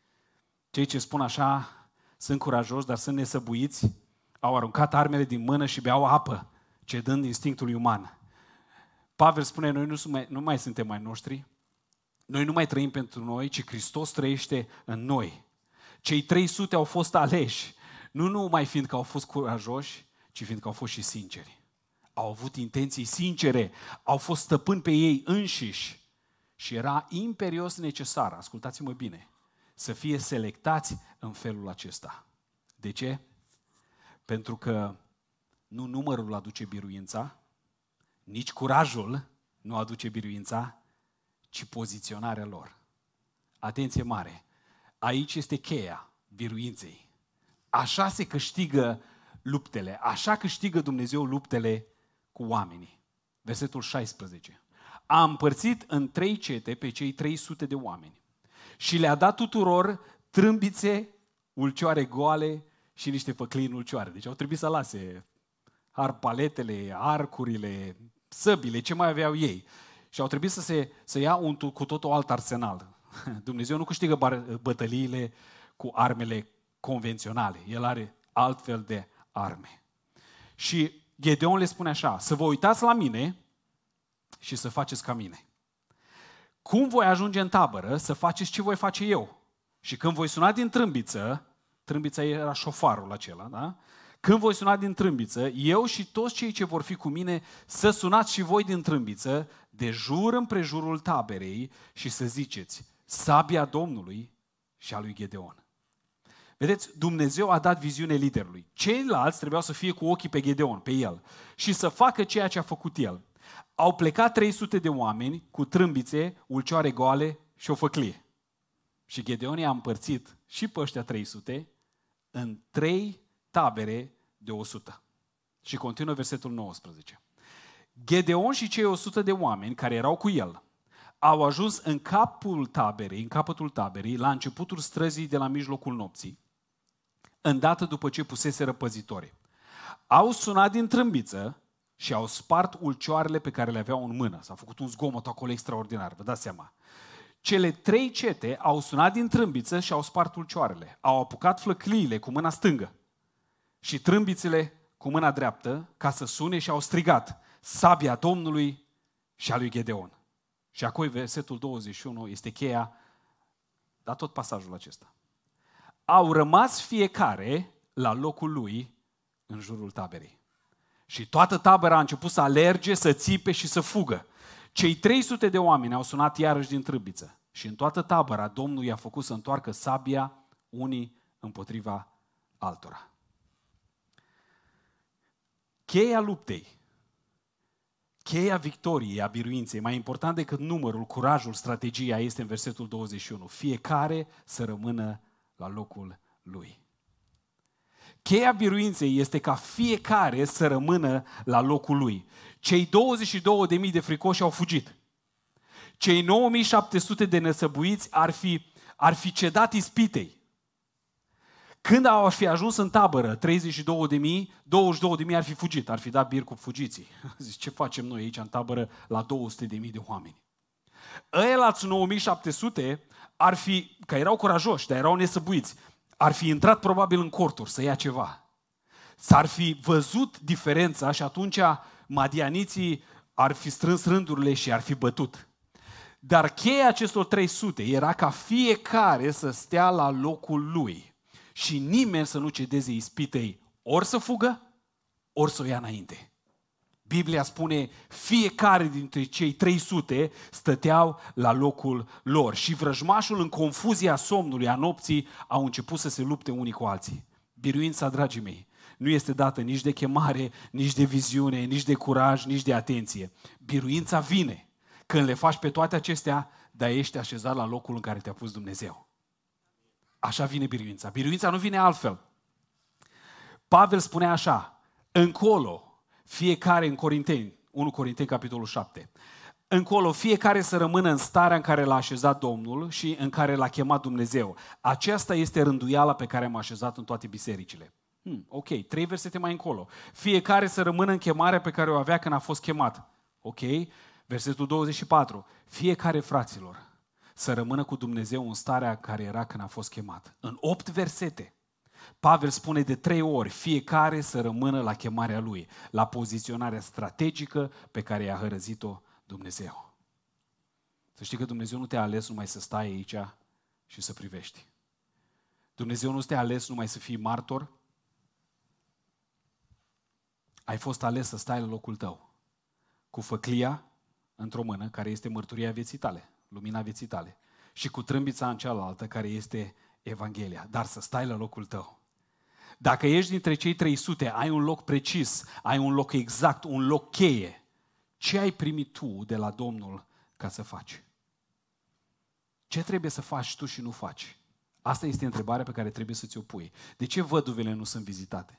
Cei ce spun așa, sunt curajoși, dar sunt nesăbuiți, au aruncat armele din mână și beau apă, cedând instinctului uman. Pavel spune, noi nu, mai, nu mai suntem mai noștri, noi nu mai trăim pentru noi, ci Hristos trăiește în noi. Cei trei sute au fost aleși, nu numai fiindcă au fost curajoși, ci fiindcă au fost și sinceri. Au avut intenții sincere, au fost stăpâni pe ei înșiși și era imperios necesar, ascultați-mă bine, să fie selectați în felul acesta. De ce? Pentru că nu numărul aduce biruința, nici curajul nu aduce biruința, ci poziționarea lor. Atenție mare! Aici este cheia biruinței. Așa se câștigă luptele, așa câștigă Dumnezeu luptele cu oamenii. Versetul șaisprezece. A împărțit în trei cete pe cei trei sute de oameni și le-a dat tuturor trâmbițe, ulcioare goale și niște făclii în ulcioare. Deci au trebuit să lase arpaletele, arcurile, săbile, ce mai aveau ei. Și au trebuit să, se, să ia un cu totul alt arsenal. Dumnezeu nu câștigă bătăliile cu armele convenționale. El are altfel de arme. Și Gedeon le spune așa, să vă uitați la mine și să faceți ca mine. Cum voi ajunge în tabără, să faceți ce voi face eu. Și când voi suna din trâmbiță, trâmbița era șofarul acela, da? Când voi suna din trâmbiță, eu și toți cei ce vor fi cu mine, să sunați și voi din trâmbiță, de jur împrejurul taberei și să ziceți, sabia Domnului și a lui Gedeon. Vedeți, Dumnezeu a dat viziune liderului. Ceilalți trebuiau să fie cu ochii pe Gedeon, pe el, și să facă ceea ce a făcut el. Au plecat trei sute de oameni cu trâmbițe, ulcioare goale și o făclie. Și Gedeon i-a împărțit și pe ăștia trei sute în trei tabere de o sută. Și continuă versetul nouăsprezece. Gedeon și cei o sută de oameni care erau cu el au ajuns în capul taberei, în capătul taberei, la începutul străzii de la mijlocul nopții, îndată după ce puseseră păzitorii. Au sunat din trâmbiță și au spart ulcioarele pe care le aveau în mână. S-a făcut un zgomot acolo extraordinar, vă dați seama. Cele trei cete au sunat din trâmbiță și au spart ulcioarele. Au apucat flăcliile cu mâna stângă și trâmbițele cu mâna dreaptă ca să sune și au strigat, sabia Domnului și a lui Gedeon. Și apoi versetul douăzeci și unu este cheia, dar tot pasajul acesta. Au rămas fiecare la locul lui în jurul taberei. Și toată tabăra a început să alerge, să țipe și să fugă. Cei trei sute de oameni au sunat iarăși din trâmbiță. Și în toată tabăra Domnul i-a făcut să întoarcă sabia unii împotriva altora. Cheia luptei, cheia victoriei, a biruinței, mai important decât numărul, curajul, strategia, este în versetul douăzeci și unu. Fiecare să rămână la locul lui. Cheia biruinței este ca fiecare să rămână la locul lui. Cei douăzeci și două de mii de fricoși au fugit. Cei nouă mii șapte sute de nesăbuiți ar fi, ar fi cedat ispitei. Când au fi ajuns în tabără treizeci și două de mii, douăzeci și două de mii ar fi fugit, ar fi dat bir cu fugiții. Zici, ce facem noi aici în tabără la două sute de mii de oameni? Ăilalți nouă mii șapte sute ar fi, că erau curajoși, dar erau nesăbuiți, ar fi intrat probabil în corturi să ia ceva. S-ar fi văzut diferența și atunci madianiții ar fi strâns rândurile și ar fi bătut. Dar cheia acestor trei sute era ca fiecare să stea la locul lui și nimeni să nu cedeze ispitei, ori să fugă, ori să o ia înainte. Biblia spune, fiecare dintre cei trei sute stăteau la locul lor și vrăjmașul în confuzia somnului, a nopții, au început să se lupte unii cu alții. Biruința, dragii mei, nu este dată nici de chemare, nici de viziune, nici de curaj, nici de atenție. Biruința vine când le faci pe toate acestea, dar ești așezat la locul în care te-a pus Dumnezeu. Așa vine biruința. Biruința nu vine altfel. Pavel spunea așa, încolo, fiecare în Corinteni, unu Corinteni, capitolul șapte, încolo, fiecare să rămână în starea în care l-a așezat Domnul și în care l-a chemat Dumnezeu. Aceasta este rânduiala pe care am așezat în toate bisericile. Hmm, ok, trei versete mai încolo. Fiecare să rămână în chemarea pe care o avea când a fost chemat. Ok, versetul douăzeci și patru. Fiecare, fraților, să rămână cu Dumnezeu în starea în care era când a fost chemat. În opt versete, Pavel spune de trei ori, fiecare să rămână la chemarea lui, la poziționarea strategică pe care i-a hărăzit-o Dumnezeu. Să știi că Dumnezeu nu te-a ales numai să stai aici și să privești. Dumnezeu nu te-a ales numai să fii martor. Ai fost ales să stai la locul tău, cu făclia într-o mână, care este mărturia vieții tale, lumina vieții tale, și cu trâmbița în cealaltă, care este Evanghelia, dar să stai la locul tău. Dacă ești dintre cei trei sute, ai un loc precis, ai un loc exact, un loc cheie. Ce ai primit tu de la Domnul ca să faci? Ce trebuie să faci tu și nu faci? Asta este întrebarea pe care trebuie să ți-o pui. De ce văduvele nu sunt vizitate?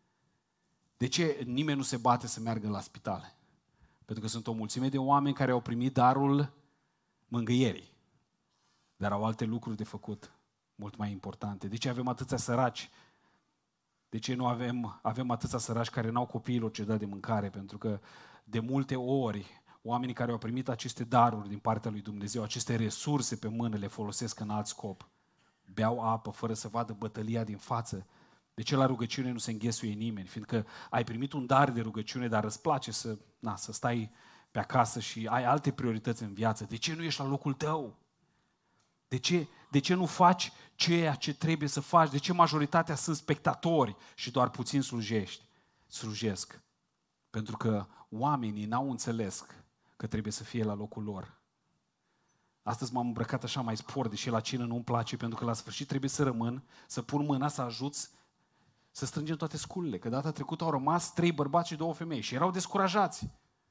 De ce nimeni nu se bate să meargă la spitale? Pentru că sunt o mulțime de oameni care au primit darul mângâierii, dar au alte lucruri de făcut mult mai importante. De ce avem atâția săraci? De ce nu avem, avem atâția săraci care n-au copiilor ce da de mâncare? Pentru că de multe ori oamenii care au primit aceste daruri din partea lui Dumnezeu, aceste resurse pe mână, le folosesc în alt scop. Beau apă fără să vadă bătălia din față. De ce la rugăciune nu se înghesuie nimeni? Fiindcă ai primit un dar de rugăciune, dar îți place să, na, să stai pe acasă și ai alte priorități în viață. De ce nu ești la locul tău? De ce, de ce nu faci ceea ce trebuie să faci? De ce majoritatea sunt spectatori și doar puțin slujești? Slujesc. Pentru că oamenii n-au înțeles că trebuie să fie la locul lor. Astăzi m-am îmbrăcat așa mai sport, deși la cină nu-mi place, pentru că la sfârșit trebuie să rămân, să pun mâna, să ajuți, să strângem toate sculele. Că data trecută au rămas trei bărbați și două femei și erau descurajați.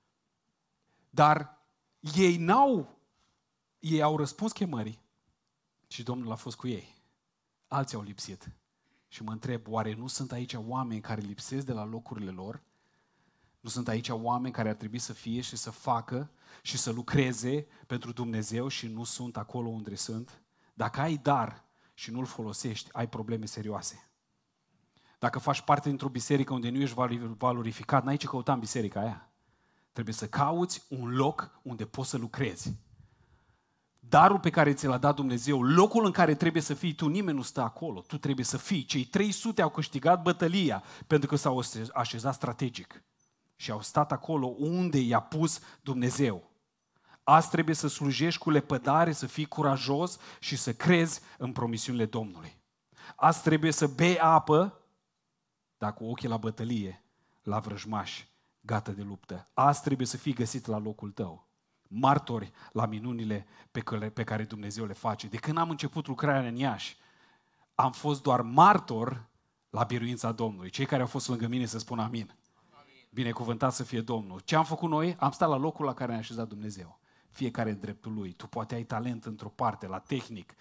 Dar ei n-au, ei au răspuns chemării și Domnul a fost cu ei. Alții au lipsit. Și mă întreb, oare nu sunt aici oameni care lipsesc de la locurile lor? Nu sunt aici oameni care ar trebui să fie și să facă și să lucreze pentru Dumnezeu și nu sunt acolo unde sunt? Dacă ai dar și nu-l folosești, ai probleme serioase. Dacă faci parte dintr-o biserică unde nu ești valorificat, n-ai ce căuta în biserica aia. Trebuie să cauți un loc unde poți să lucrezi. Darul pe care ți l-a dat Dumnezeu, locul în care trebuie să fii tu, nimeni nu stă acolo. Tu trebuie să fii. Cei trei sute au câștigat bătălia pentru că s-au așezat strategic. Și au stat acolo unde i-a pus Dumnezeu. Azi trebuie să slujești cu lepădare, să fii curajos și să crezi în promisiunile Domnului. Azi trebuie să bei apă, dar cu ochii la bătălie, la vrăjmași, gata de luptă. Azi trebuie să fii găsit la locul tău. Martori la minunile pe care Dumnezeu le face. De când am început lucrarea în Iași, am fost doar martor la biruința Domnului. Cei care au fost lângă mine să spună amin. Binecuvântat să fie Domnul. Ce am făcut noi? Am stat la locul la care ne-a așezat Dumnezeu. Fiecare în dreptul lui. Tu poate ai talent într-o parte, la tehnic.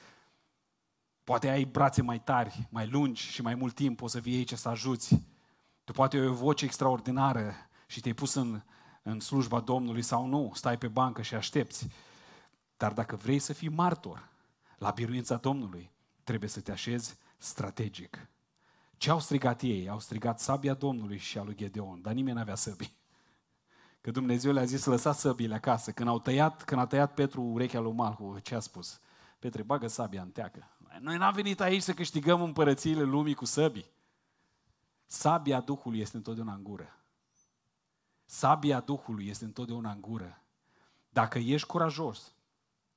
Poate ai brațe mai tari, mai lungi și mai mult timp poți să vii aici să ajuți. Tu poate ai o voce extraordinară și te-ai pus în, în slujba Domnului sau nu. Stai pe bancă și aștepți. Dar dacă vrei să fii martor la biruința Domnului, trebuie să te așezi strategic. Ce au strigat ei? Au strigat sabia Domnului și a lui Gedeon, dar nimeni n-avea săbii. Că Dumnezeu le-a zis, lăsați săbiile acasă. Când, au tăiat, când a tăiat Petru urechea lui Malhu, ce a spus? Petre, bagă sabia în teacă. Noi n-am venit aici să câștigăm împărățiile lumii cu săbii. Sabia Duhului este întotdeauna în gură. Sabia Duhului este întotdeauna în gură. Dacă ești curajos,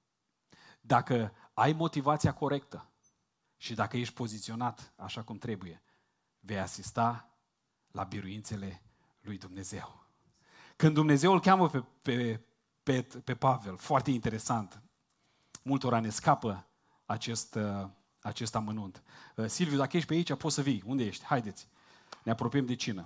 Dacă ai motivația corectă și dacă ești poziționat așa cum trebuie, vei asista la biruințele lui Dumnezeu. Când Dumnezeu îl cheamă pe, pe, pe, pe Pavel, foarte interesant, multora ne scapă acest, acest amănunt. Silviu, dacă ești pe aici, poți să vii. Unde ești? Haideți, ne apropiem de cină.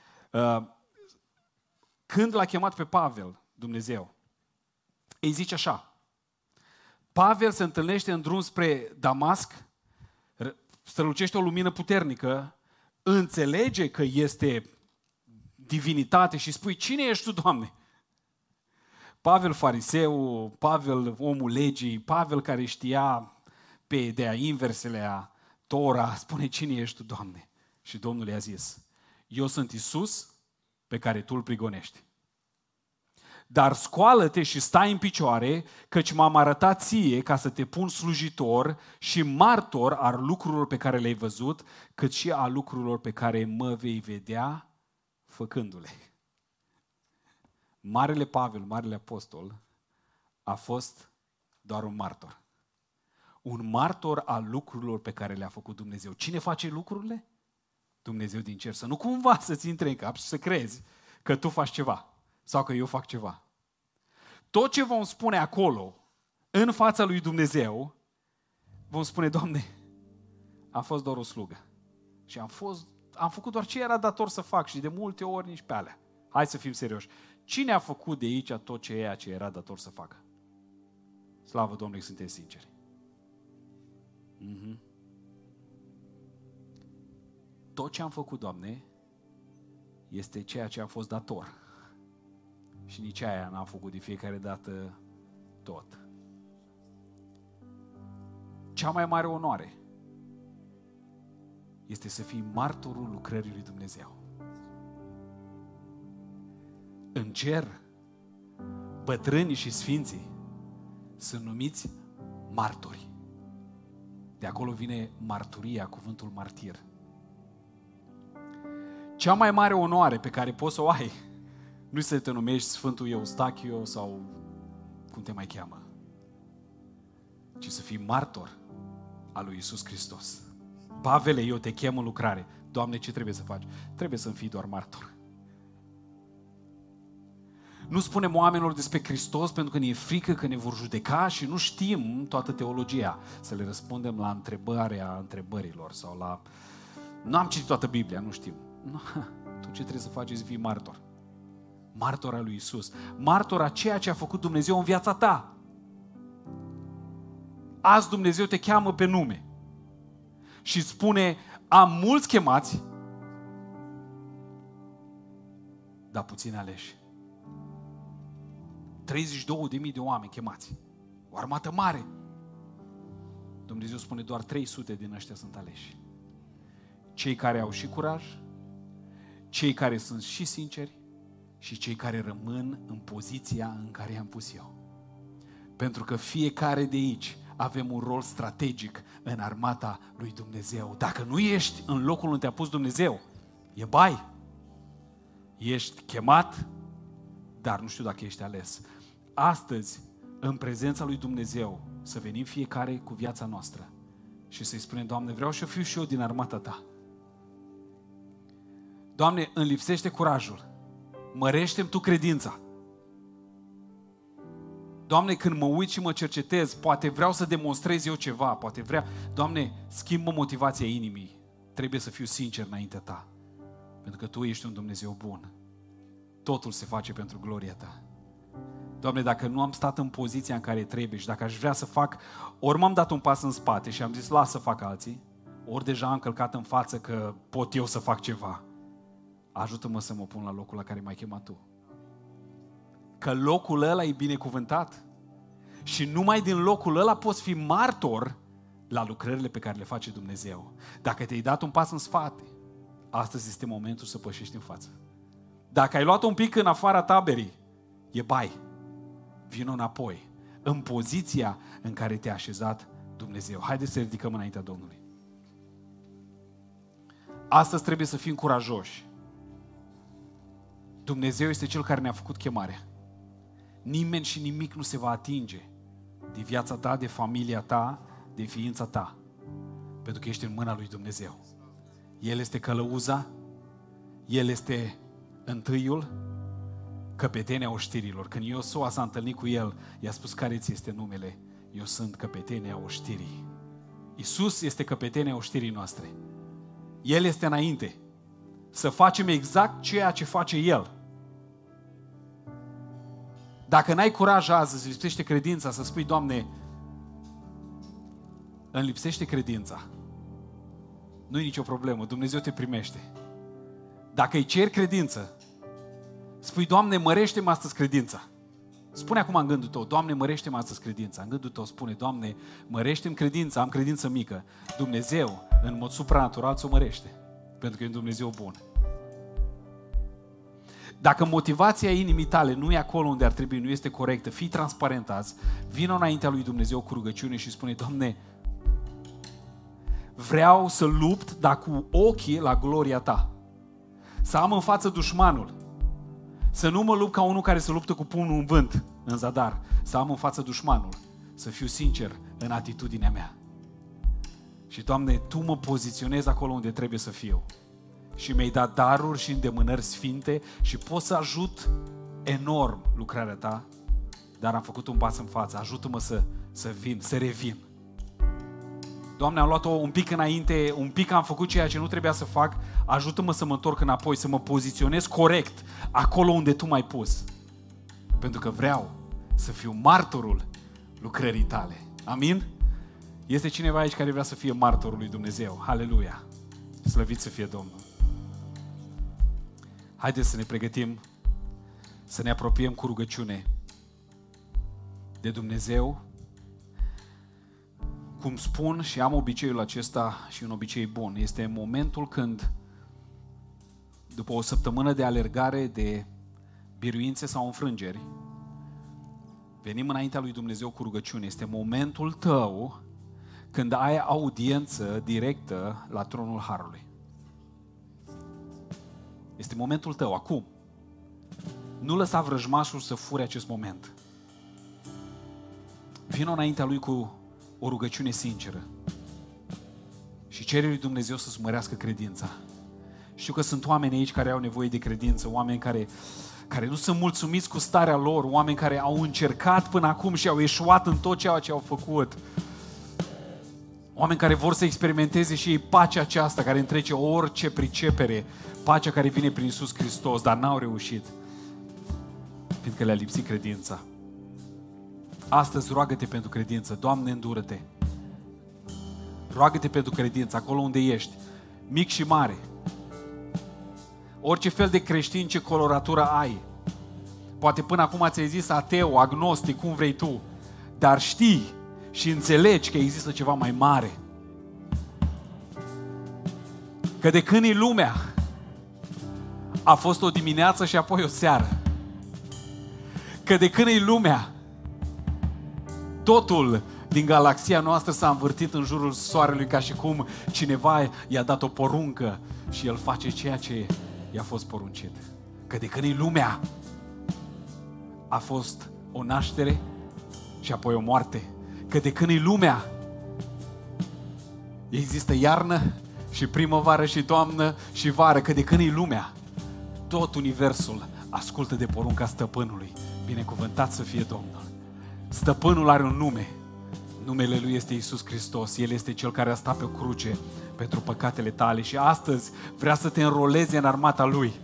Când l-a chemat pe Pavel, Dumnezeu, îi zice așa: Pavel se întâlnește în drum spre Damasc, strălucește o lumină puternică, înțelege că este divinitate și spui: cine ești tu, Doamne? Pavel fariseu, Pavel omul legii, Pavel care știa pe ideea inversele a Tora, spune: cine ești tu, Doamne? Și Domnul i-a zis: eu sunt Iisus pe care tu îl prigonești. Dar scoală-te și stai în picioare, căci m-am arătat ție ca să te pun slujitor și martor al lucrurilor pe care le-ai văzut, cât și a lucrurilor pe care mă vei vedea făcându-le. Marele Pavel, marele apostol, a fost doar un martor. Un martor al lucrurilor pe care le-a făcut Dumnezeu. Cine face lucrurile? Dumnezeu din cer. Să nu cumva să-ți intre în cap și să crezi că tu faci ceva sau că eu fac ceva. Tot ce vom spune acolo, în fața lui Dumnezeu, vom spune: Doamne, a fost doar o slugă. Și am, fost, am făcut doar ce era dator să fac și de multe ori nici pe alea. Hai să fim serioși. Cine a făcut de aici tot ceea ce era dator să facă? Slavă Domnului că sunteți sinceri. Mm-hmm. Tot ce am făcut, Doamne, este ceea ce a fost dator. Și nici aia n-am făcut de fiecare dată tot. Cea mai mare onoare este să fii martorul lucrării lui Dumnezeu. În cer, bătrânii și sfinții sunt numiți martori. De acolo vine marturia, cuvântul martir. Cea mai mare onoare pe care poți să o ai nu să te numești Sfântul Eustachio sau cum te mai cheamă, ci să fii martor al lui Iisus Hristos. Pavele, eu te chem în lucrare. Doamne, ce trebuie să faci? Trebuie să-mi fii doar martor. Nu spunem oamenilor despre Hristos pentru că ne e frică că ne vor judeca și nu știm toată teologia. Să le răspundem la întrebarea întrebărilor sau la... Nu am citit toată Biblia, nu știu. Nu. Tu ce trebuie să faci e să fii martor. Martor al lui Iisus. Martor a ceea ce a făcut Dumnezeu în viața ta. Azi Dumnezeu te cheamă pe nume și spune: am mulți chemați, dar puțini aleși. treizeci și două de mii de oameni chemați. O armată mare. Dumnezeu spune: doar trei sute din ăștia sunt aleși. Cei care au și curaj, cei care sunt și sinceri și cei care rămân în poziția în care i-am pus eu. Pentru că fiecare de aici avem un rol strategic în armata lui Dumnezeu. Dacă nu ești în locul unde te-a pus Dumnezeu, e bai. Ești chemat, dar nu știu dacă ești ales. Astăzi, în prezența lui Dumnezeu, să venim fiecare cu viața noastră și să-i spunem: Doamne, vreau să fiu și eu din armata ta. Doamne, îmi lipsește curajul. Mărește-mi tu credința. Doamne, când mă uit și mă cercetez, poate vreau să demonstrez eu ceva, poate vrea... Doamne, schimbă motivația inimii. Trebuie să fiu sincer înaintea ta. Pentru că tu ești un Dumnezeu bun. Totul se face pentru gloria ta. Doamne, dacă nu am stat în poziția în care trebuie și dacă aș vrea să fac, ori m-am dat un pas în spate și am zis: las să fac alții, ori deja am călcat în față că pot eu să fac ceva. Ajută-mă să mă pun la locul la care m-ai chemat tu. Că locul ăla e binecuvântat. Și numai din locul ăla poți fi martor la lucrările pe care le face Dumnezeu. Dacă te-ai dat un pas în spate, astăzi este momentul să pășești în față. Dacă ai luat un pic în afara taberii, e bai. Vino înapoi, în poziția în care te-a așezat Dumnezeu. Haideți să ridicăm înaintea Domnului. Astăzi trebuie să fim curajoși. Dumnezeu este Cel care ne-a făcut chemarea. Nimeni și nimic nu se va atinge de viața ta, de familia ta, de ființa ta. Pentru că ești în mâna lui Dumnezeu. El este călăuza, El este întâiul, căpetenia oștirilor. Când Iosua s-a întâlnit cu el, i-a spus: care ți este numele? Eu sunt căpetenia oștirii. Iisus este căpetenia oștirii noastre. El este înainte. Să facem exact ceea ce face El. Dacă n-ai curaj azi, îți lipsește credința, să spui: Doamne, îmi lipsește credința. Nu-i nicio problemă, Dumnezeu te primește. Dacă îi ceri credință, spui: Doamne, mărește-mă astăzi credința. Spune acum în gândul tău: Doamne, mărește-mă astăzi credința. În gândul tău spune: Doamne, mărește-mi credința, am credință mică. Dumnezeu, în mod supranatural, ți-o mărește. Pentru că e un Dumnezeu bun. Dacă motivația inimii tale nu e acolo unde ar trebui, nu este corectă, fii transparent azi, vină înaintea lui Dumnezeu cu rugăciune și spune: Doamne, vreau să lupt, dar cu ochii la gloria Ta. Să am în față dușmanul. Să nu mă lupt ca unul care se luptă cu pumnul în vânt, în zadar. Să am în față dușmanul. Să fiu sincer în atitudinea mea. Și, Doamne, Tu mă poziționezi acolo unde trebuie să fiu. Și mi-ai dat daruri și îndemânări sfinte și pot să ajut enorm lucrarea Ta, dar am făcut un pas în față. Ajută-mă să, să vin, să revin. Doamne, am luat-o un pic înainte, un pic am făcut ceea ce nu trebuia să fac, ajută-mă să mă întorc înapoi, să mă poziționez corect acolo unde Tu m-ai pus. Pentru că vreau să fiu martorul lucrării Tale. Amin? Este cineva aici care vrea să fie martorul lui Dumnezeu. Haleluia! Slăvit să fie Domnul! Haideți să ne pregătim, să ne apropiem cu rugăciune de Dumnezeu. Cum spun și am obiceiul acesta și un obicei bun, este momentul când, după o săptămână de alergare, de biruințe sau înfrângeri, venim înaintea lui Dumnezeu cu rugăciune. Este momentul tău când ai audiență directă la tronul Harului. Este momentul tău, acum. Nu lăsa vrăjmașul să fure acest moment. Vino înaintea lui cu o rugăciune sinceră și cere lui Dumnezeu să-ți mărească credința. Știu că sunt oameni aici care au nevoie de credință, oameni care, care nu sunt mulțumiți cu starea lor, oameni care au încercat până acum și au eșuat în tot ceea ce au făcut. Oameni care vor să experimenteze și ei pacea aceasta care întrece orice pricepere, pacea care vine prin Iisus Hristos, dar n-au reușit, fiindcă le-a lipsit credința. Astăzi roagă-te pentru credință. Doamne, îndură-te. Roagă-te pentru credință, acolo unde ești, mic și mare. Orice fel de creștin, ce coloratură ai. Poate până acum ți-ai zis ateu, agnostic, cum vrei tu, dar știi și înțelegi că există ceva mai mare. Că de când e lumea, a fost o dimineață și apoi o seară. Că de când e lumea, totul din galaxia noastră s-a învârtit în jurul soarelui ca și cum cineva i-a dat o poruncă și el face ceea ce i-a fost poruncit. Că de când e lumea, a fost o naștere și apoi o moarte. Că de când e lumea, există iarnă și primăvară și toamnă și vară. Că de când e lumea, tot universul ascultă de porunca stăpânului. Binecuvântat să fie Domnul. Stăpânul are un nume. Numele Lui este Iisus Hristos. El este Cel care a stat pe o cruce pentru păcatele tale și astăzi vrea să te înroleze în armata Lui.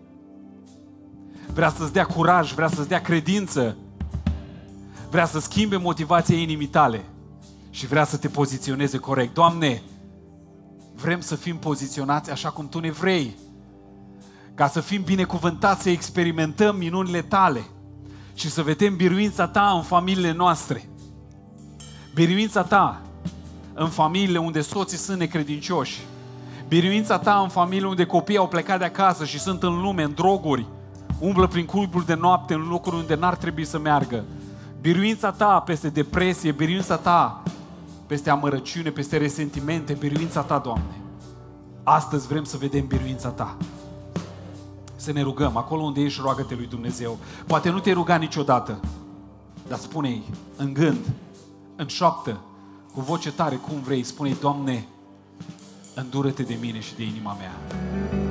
Vrea să-ți dea curaj, vrea să-ți dea credință, vrea să schimbe motivația inimii tale și vrea să te poziționeze corect. Doamne, vrem să fim poziționați așa cum Tu ne vrei, ca să fim binecuvântați, să experimentăm minunile Tale și să vedem biruința Ta în familiile noastre. Biruința Ta în familiile unde soții sunt necredincioși. Biruința Ta în familiile unde copiii au plecat de acasă și sunt în lume, în droguri, umblă prin cluburi de noapte, în locuri unde n-ar trebui să meargă. Biruința Ta peste depresie, biruința Ta peste amărăciune, peste resentimente, biruința Ta, Doamne. Astăzi vrem să vedem biruința Ta. Să ne rugăm, acolo unde ești, roagă-te lui Dumnezeu. Poate nu te-ai rugat niciodată, dar spune-i în gând, în șoaptă, cu voce tare, cum vrei, spune-i, Doamne, îndură-te de mine și de inima mea.